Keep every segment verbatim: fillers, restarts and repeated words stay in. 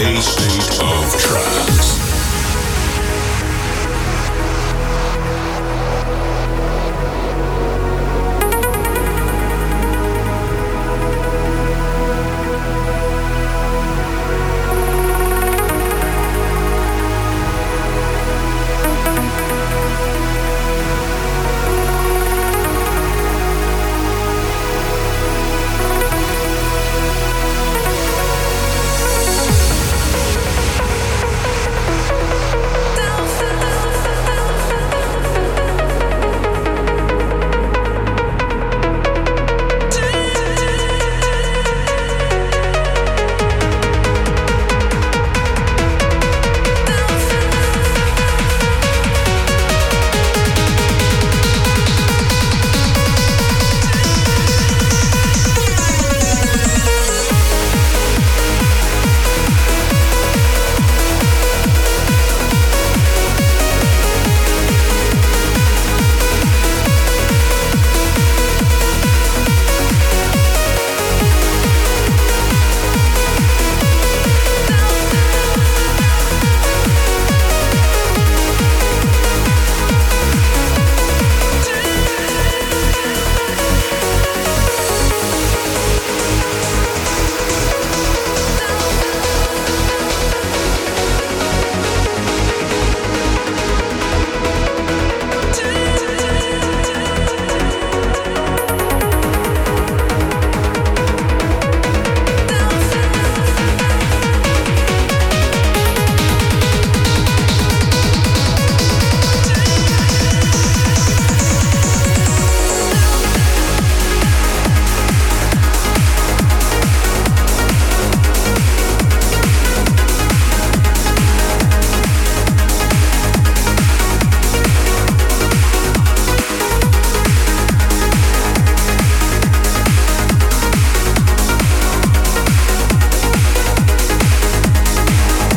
A State of Trance.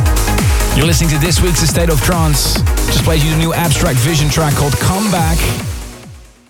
You're listening to this week's A State of Trance. Just played you the new Abstract Vision track called Come Back.